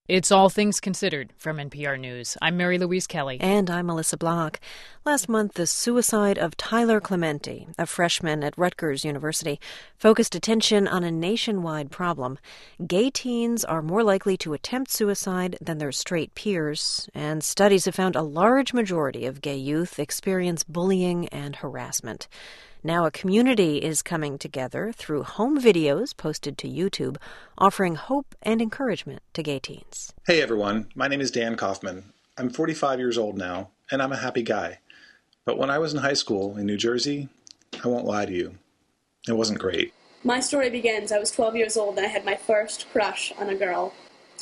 It's All Things Considered from NPR News. I'm Mary Louise Kelly. And I'm Melissa Block. Last month, the suicide of Tyler Clementi, a freshman at Rutgers University, focused attention on a nationwide problem. Gay teens are more likely to attempt suicide than their straight peers, and studies have found a large majority of gay youth experience bullying and harassment. Now a community is coming together through home videos posted to YouTube, offering hope and encouragement to gay teens. Hey everyone, my name is Dan Kaufman. I'm 45 years old now, and I'm a happy guy. But when I was in high school in New Jersey, I won't lie to you, it wasn't great. My story begins, I was 12 years old and I had my first crush on a girl.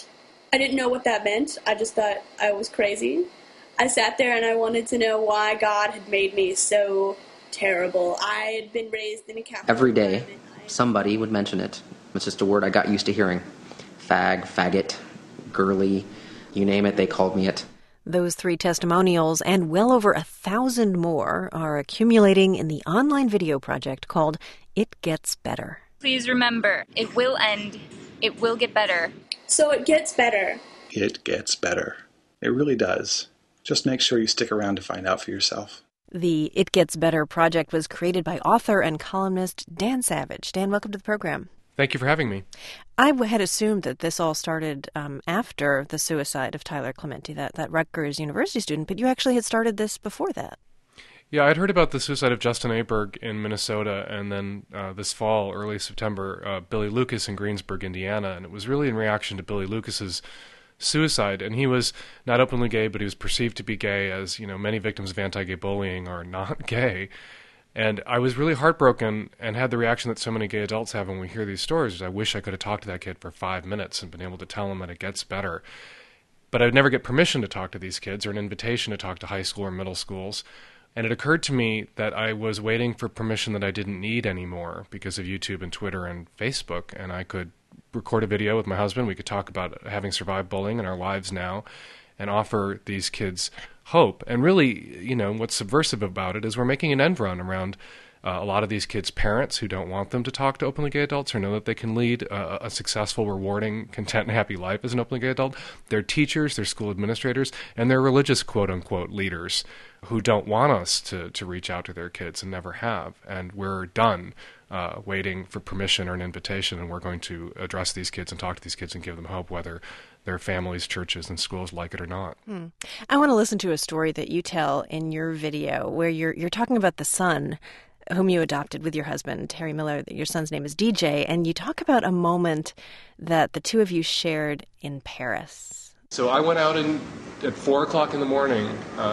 I didn't know what that meant, I just thought I was crazy. I sat there and I wanted to know why God had made me so terrible. I had been raised in a Catholic Every day, somebody would mention it. It's just a word I got used to hearing. Fag, faggot, girly, you name it, they called me it. Those three testimonials and well over 1,000 more are accumulating in the online video project called It Gets Better. Please remember, it will end. It will get better. So it gets better. It gets better. It really does. Just make sure you stick around to find out for yourself. The It Gets Better project was created by author and columnist Dan Savage. Dan, welcome to the program. Thank you for having me. I had assumed that this all started after the suicide of Tyler Clementi, that Rutgers University student, but you actually had started this before that. Yeah, I'd heard about the suicide of Justin Aberg in Minnesota, and then this fall, early September, Billy Lucas in Greensburg, Indiana, and it was really in reaction to Billy Lucas's suicide. And he was not openly gay, but he was perceived to be gay, as many victims of anti-gay bullying are not gay. And I was really heartbroken and had the reaction that so many gay adults have when we hear these stories. I wish I could have talked to that kid for 5 minutes and been able to tell him that it gets better. But I would never get permission to talk to these kids or an invitation to talk to high school or middle schools. And it occurred to me that I was waiting for permission that I didn't need anymore because of YouTube and Twitter and Facebook, and I could record a video with my husband. We could talk about having survived bullying in our lives now and offer these kids hope. And really, what's subversive about it is we're making an end run around a lot of these kids' parents who don't want them to talk to openly gay adults or know that they can lead a successful, rewarding, content, and happy life as an openly gay adult. Their teachers, their school administrators, and their religious quote-unquote leaders who don't want us to reach out to their kids and never have. And we're done waiting for permission or an invitation, and we're going to address these kids and talk to these kids and give them hope, whether their families, churches, and schools like it or not. I want to listen to a story that you tell in your video where you're talking about the son whom you adopted with your husband, Terry Miller. Your son's name is DJ, and you talk about a moment that the two of you shared in Paris. So I went out at 4 o'clock in the morning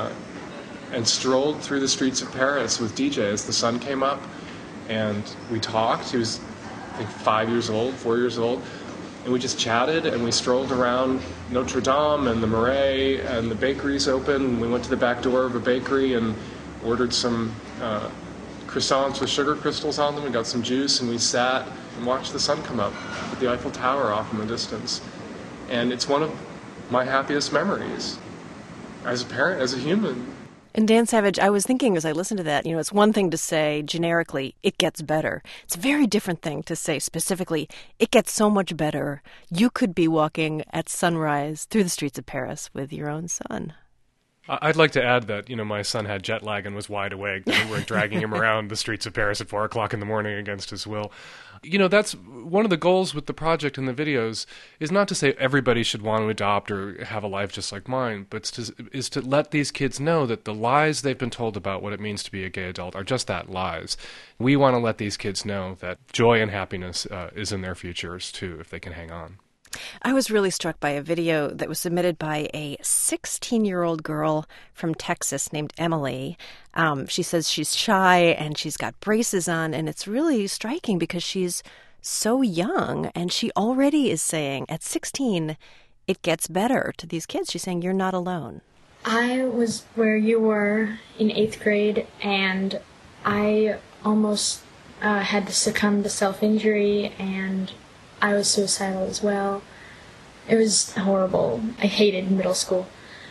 and strolled through the streets of Paris with DJ as the sun came up. And we talked. He was, I think, 4 years old. And we just chatted, and we strolled around Notre Dame and the Marais, and the bakery's open. And we went to the back door of a bakery and ordered some croissants with sugar crystals on them. We got some juice, and we sat and watched the sun come up with the Eiffel Tower off in the distance. And it's one of my happiest memories as a parent, as a human. And Dan Savage, I was thinking as I listened to that, it's one thing to say generically, it gets better. It's a very different thing to say specifically, it gets so much better. You could be walking at sunrise through the streets of Paris with your own son. I'd like to add that, my son had jet lag and was wide awake. We weren't dragging him around the streets of Paris at 4 o'clock in the morning against his will. That's one of the goals with the project and the videos is not to say everybody should want to adopt or have a life just like mine, but is to let these kids know that the lies they've been told about what it means to be a gay adult are just that, lies. We want to let these kids know that joy and happiness is in their futures, too, if they can hang on. I was really struck by a video that was submitted by a 16-year-old girl from Texas named Emily. She says she's shy and she's got braces on, and it's really striking because she's so young, and she already is saying, at 16, it gets better to these kids. She's saying, you're not alone. I was where you were in 8th grade, and I almost had to succumb to self-injury, and I was suicidal as well. It was horrible. I hated middle school.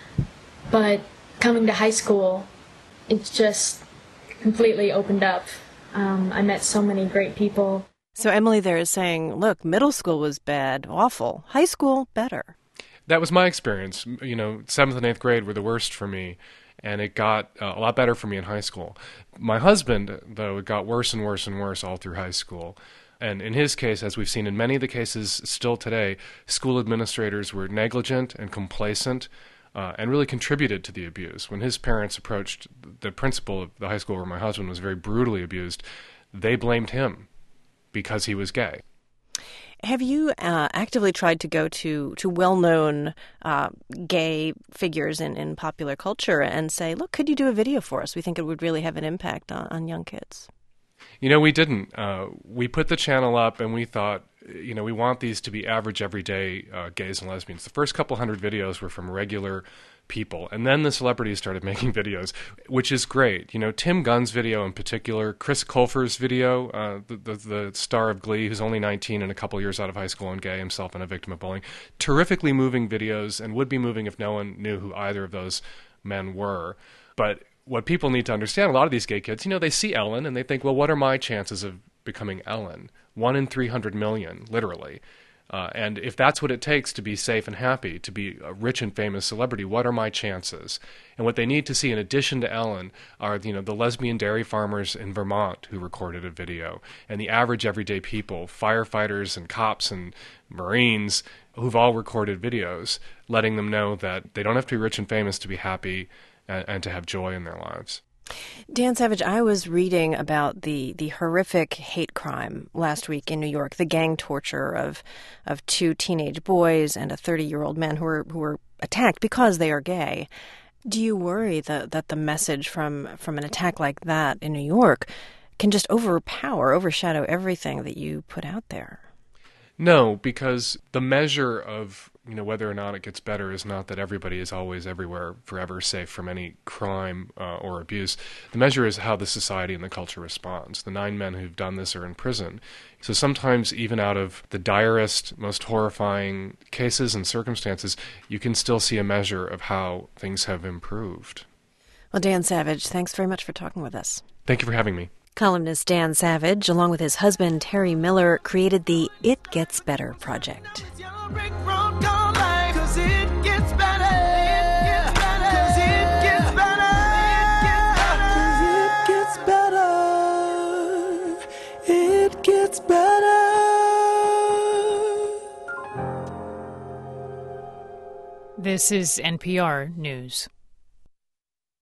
But coming to high school, it just completely opened up. I met so many great people. So Emily there is saying, look, middle school was bad, awful. High school, better. That was my experience. You know, 7th and 8th grade were the worst for me, and it got a lot better for me in high school. My husband, though, it got worse and worse and worse all through high school. And in his case, as we've seen in many of the cases still today, school administrators were negligent and complacent and really contributed to the abuse. When his parents approached the principal of the high school where my husband was very brutally abused, they blamed him because he was gay. Have you actively tried to go to well-known gay figures in popular culture and say, look, could you do a video for us? We think it would really have an impact on young kids. You know, we didn't. We put the channel up and we thought, you know, we want these to be average, everyday gays and lesbians. The first couple hundred videos were from regular people. And then the celebrities started making videos, which is great. You know, Tim Gunn's video in particular, Chris Colfer's video, the star of Glee, who's only 19 and a couple years out of high school and gay himself and a victim of bullying. Terrifically moving videos, and would be moving if no one knew who either of those men were. But what people need to understand, a lot of these gay kids, you know, they see Ellen and they think, well, what are my chances of becoming Ellen? 1 in 300 million, literally. And if that's what it takes to be safe and happy, to be a rich and famous celebrity, what are my chances? And what they need to see in addition to Ellen are, you know, the lesbian dairy farmers in Vermont who recorded a video, and the average everyday people, firefighters and cops and Marines who've all recorded videos, letting them know that they don't have to be rich and famous to be happy and to have joy in their lives. Dan Savage, I was reading about the horrific hate crime last week in New York, the gang torture of 2 teenage boys and a 30-year-old man who were attacked because they are gay. Do you worry that the message from an attack like that in New York can just overshadow everything that you put out there? No, because the measure of, you know, whether or not it gets better is not that everybody is always everywhere forever safe from any crime or abuse. The measure is how the society and the culture responds. The 9 men who've done this are in prison. So sometimes even out of the direst, most horrifying cases and circumstances, you can still see a measure of how things have improved. Well, Dan Savage, thanks very much for talking with us. Thank you for having me. Columnist Dan Savage, along with his husband Terry Miller, created the It Gets Better project. This is NPR News.